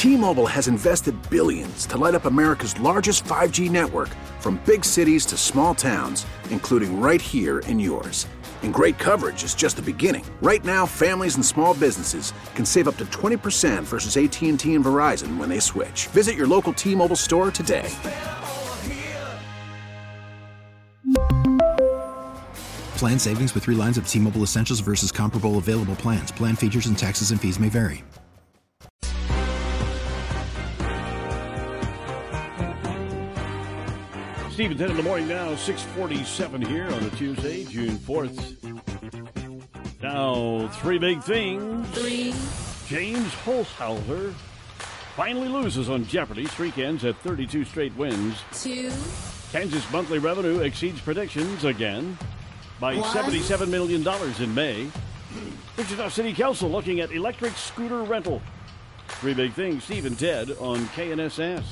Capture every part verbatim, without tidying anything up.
T-Mobile has invested billions to light up America's largest five G network, from big cities to small towns, including right here in yours. And great coverage is just the beginning. Right now, families and small businesses can save up to twenty percent versus A T and T and Verizon when they switch. Visit your local T-Mobile store today. Plan savings with three lines of T-Mobile Essentials versus comparable available plans. Plan features and taxes and fees may vary. Steve, ten in the morning now, six forty-seven here on a Tuesday, June fourth. Now, three big things. Three. James Holzhauer finally loses on Jeopardy. Streak ends at thirty-two straight wins. Two. Kansas monthly revenue exceeds predictions again by One. seventy-seven million dollars in May. Wichita City Council looking at electric scooter rental. Three big things, Steve and Ted on K N S S.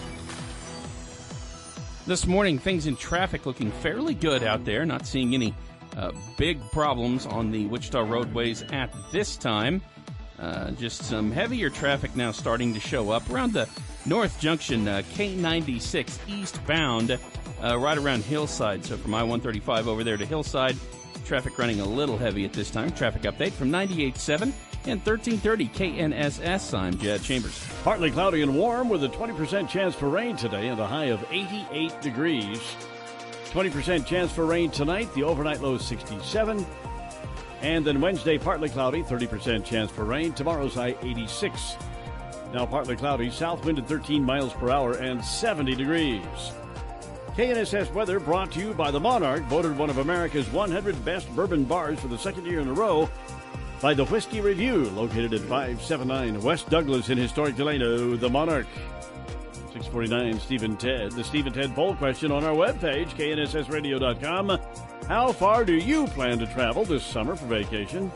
This morning, things in traffic looking fairly good out there. Not seeing any uh, big problems on the Wichita roadways at this time. Uh, just some heavier traffic now starting to show up around the North Junction, uh, K ninety-six eastbound, uh, right around Hillside. So from I one thirty-five over there to Hillside, traffic running a little heavy at this time. Traffic update from ninety-eight point seven and thirteen thirty K N S S. I'm Jed Chambers. Partly cloudy and warm with a twenty percent chance for rain today and a high of eighty-eight degrees. twenty percent chance for rain tonight. The overnight low is sixty-seven. And then Wednesday, partly cloudy, thirty percent chance for rain. Tomorrow's high, eighty-six. Now partly cloudy, south wind at thirteen miles per hour and seventy degrees. K N S S weather brought to you by the Monarch, voted one of America's one hundred best bourbon bars for the second year in a row by the Whiskey Review, located at five seventy-nine West Douglas in historic Delano. The Monarch. six forty-nine, Steve and Ted. The Steve and Ted poll question on our webpage, K N S S radio dot com. How far do you plan to travel this summer for vacation?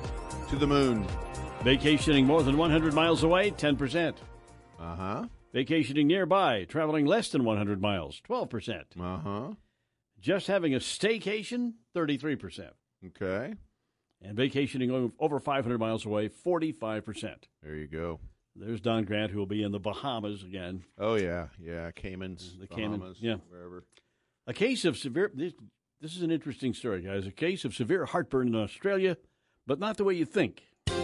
To the moon. Vacationing more than one hundred miles away, ten percent. Uh-huh. Vacationing nearby, traveling less than one hundred miles, twelve percent. Uh-huh. Just having a staycation, thirty-three percent. Okay. And vacationing over five hundred miles away, forty-five percent. There you go. There's Don Grant, who will be in the Bahamas again. Oh, yeah. Yeah, Caymans, the Bahamas, Cayman, yeah. wherever. A case of severe, this, this is an interesting story, guys. A case of severe heartburn in Australia, but not the way you think.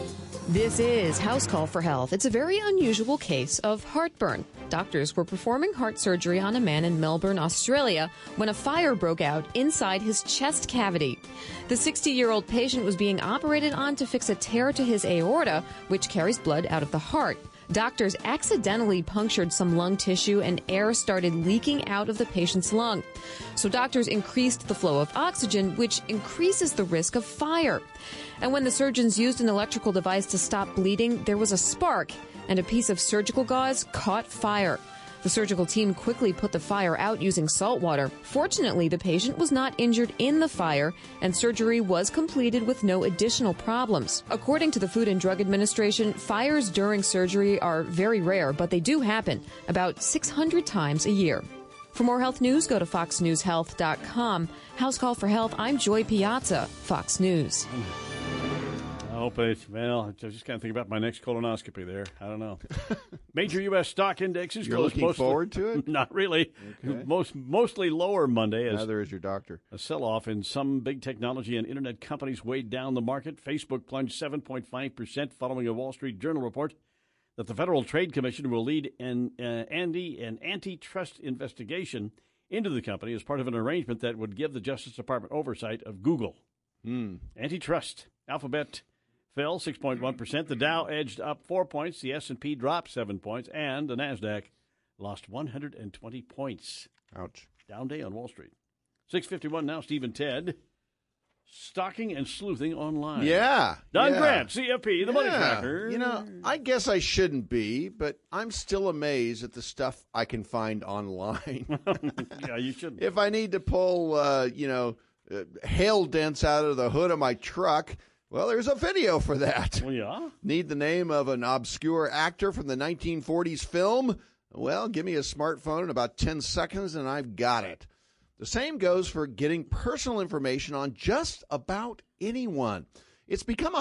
This is House Call for Health. It's a very unusual case of heartburn. Doctors were performing heart surgery on a man in Melbourne, Australia, when a fire broke out inside his chest cavity. The sixty-year-old patient was being operated on to fix a tear to his aorta, which carries blood out of the heart. Doctors accidentally punctured some lung tissue and air started leaking out of the patient's lung. So doctors increased the flow of oxygen, which increases the risk of fire. And when the surgeons used an electrical device to stop bleeding, there was a spark, and a piece of surgical gauze caught fire. The surgical team quickly put the fire out using salt water. Fortunately, the patient was not injured in the fire, and surgery was completed with no additional problems. According to the Food and Drug Administration, fires during surgery are very rare, but they do happen about six hundred times a year. For more health news, go to fox news health dot com. House Call for Health, I'm Joy Piazza, Fox News. I hope it's, well, I just kind of think about my next colonoscopy there. I don't know. Major U S stock indexes. You're looking mostly, forward to it? Not really. Okay. Most Mostly lower Monday. As Neither is your doctor. A sell-off in some big technology and internet companies weighed down the market. Facebook plunged seven point five percent following a Wall Street Journal report that the Federal Trade Commission will lead an, uh, anti, an antitrust investigation into the company as part of an arrangement that would give the Justice Department oversight of Google. Hmm. Antitrust. Alphabet fell six point one percent. The Dow edged up four points. The S and P dropped seven points. And the NASDAQ lost one hundred twenty points. Ouch. Down day on Wall Street. six fifty-one now, Steve and Ted. Stalking and sleuthing online. Yeah. Don yeah. Grant, C F P, the yeah. Money Tracker. You know, I guess I shouldn't be, but I'm still amazed at the stuff I can find online. Yeah, you shouldn't. If I need to pull, uh, you know, uh, hail dents out of the hood of my truck, well, there's a video for that. Well, yeah. Need the name of an obscure actor from the nineteen forties film? Well, give me a smartphone in about ten seconds and I've got it. The same goes for getting personal information on just about anyone. It's become a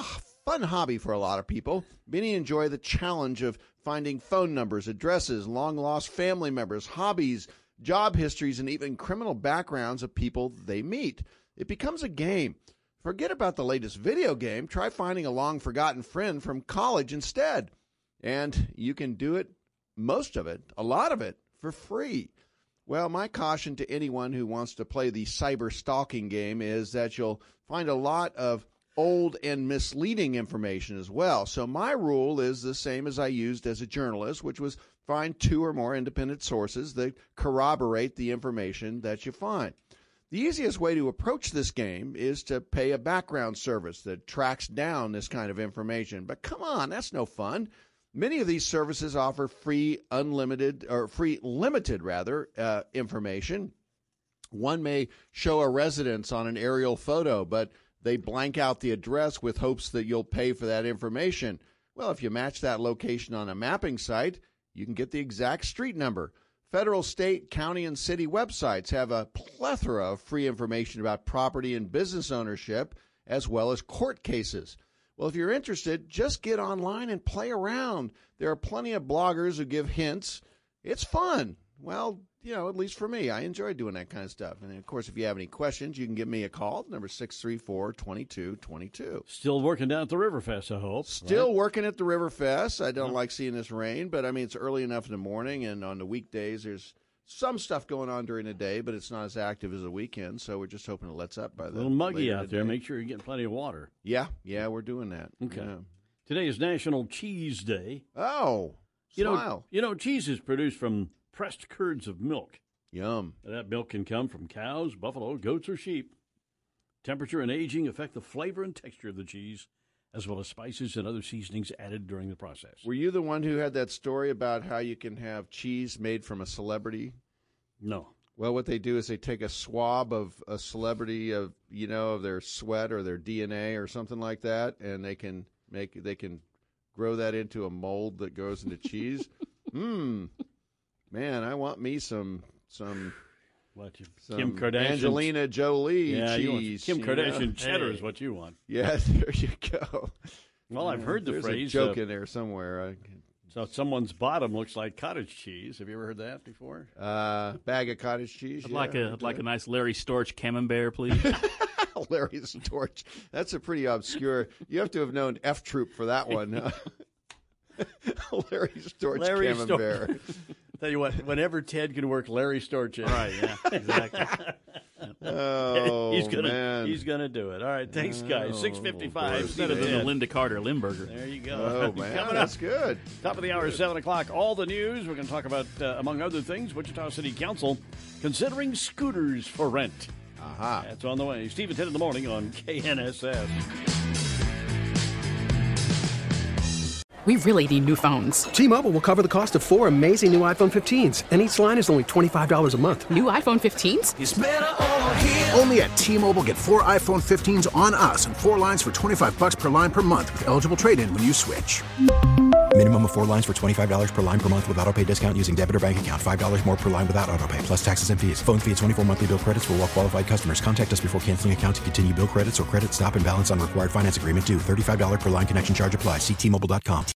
fun hobby for a lot of people. Many enjoy the challenge of finding phone numbers, addresses, long-lost family members, hobbies, job histories, and even criminal backgrounds of people they meet. It becomes a game. Forget about the latest video game. Try finding a long-forgotten friend from college instead. And you can do it, most of it, a lot of it, for free. Well, my caution to anyone who wants to play the cyber stalking game is that you'll find a lot of old and misleading information as well. So my rule is the same as I used as a journalist, which was find two or more independent sources that corroborate the information that you find. The easiest way to approach this game is to pay a background service that tracks down this kind of information. But come on, that's no fun. Many of these services offer free unlimited or free limited rather uh, information. One may show a residence on an aerial photo, but they blank out the address with hopes that you'll pay for that information. Well, if you match that location on a mapping site, you can get the exact street number. Federal, state, county, and city websites have a plethora of free information about property and business ownership, as well as court cases. Well, if you're interested, just get online and play around. There are plenty of bloggers who give hints. It's fun. Well, you know, at least for me, I enjoy doing that kind of stuff. And, of course, if you have any questions, you can give me a call, number six three four, two two two two. Still working down at the Riverfest, I hope. Still right? working at the Riverfest. I don't Yeah. like seeing this rain, but, I mean, it's early enough in the morning, and on the weekdays there's some stuff going on during the day, but it's not as active as the weekend, so we're just hoping it lets up by the A little muggy later out there. today. Make sure you're getting plenty of water. Yeah, yeah, we're doing that. Okay. Yeah. Today is National Cheese Day. Oh, You know, smile. you know, cheese is produced from pressed curds of milk. Yum. That milk can come from cows, buffalo, goats, or sheep. Temperature and aging affect the flavor and texture of the cheese, as well as spices and other seasonings added during the process. Were you the one who had that story about how you can have cheese made from a celebrity? No. Well, what they do is they take a swab of a celebrity of, you know, of their sweat or their D N A or something like that, and they can make they can grow that into a mold that goes into cheese. Mmm. Man, I want me some some, What, you, some Kim Kardashian? Angelina Jolie yeah, you want cheese. Kim you Kardashian know? cheddar Hey. is what you want. Yeah, there you go. Well, I've heard the There's phrase. a joke uh, in there somewhere. I, So someone's bottom looks like cottage cheese. Have you ever heard that before? Uh, bag of cottage cheese. I'd yeah, like a I'd I'd like do a nice Larry Storch camembert, please. it. Larry Storch. That's a pretty obscure. You have to have known F Troop for that one. Larry Storch Larry camembert. Tell you what, whenever Ted can work Larry Storch in, Right, yeah, exactly. Oh, he's gonna man. he's gonna do it. All right, thanks, guys. Oh, Six fifty-five. It's better than the Linda Carter Limburger. There you go. Oh, man. Coming That's up, good. top of the hour, seven o'clock. All the news. We're going to talk about, uh, among other things, Wichita City Council considering scooters for rent. Aha. That's on the way. Steve at ten in the morning on K N S S. We really need new phones. T-Mobile will cover the cost of four amazing new iPhone fifteens, and each line is only twenty-five dollars a month. New iPhone fifteens? Only at T-Mobile, get four iPhone fifteens on us and four lines for twenty-five bucks per line per month with eligible trade-in when you switch. Minimum of four lines for twenty-five dollars per line per month with autopay discount using debit or bank account. five dollars more per line without autopay, plus taxes and fees. Phone fee at twenty-four monthly bill credits for well-qualified customers. Contact us before canceling account to continue bill credits or credit stop and balance on required finance agreement due. thirty-five dollars per line connection charge applies. See T Mobile dot com.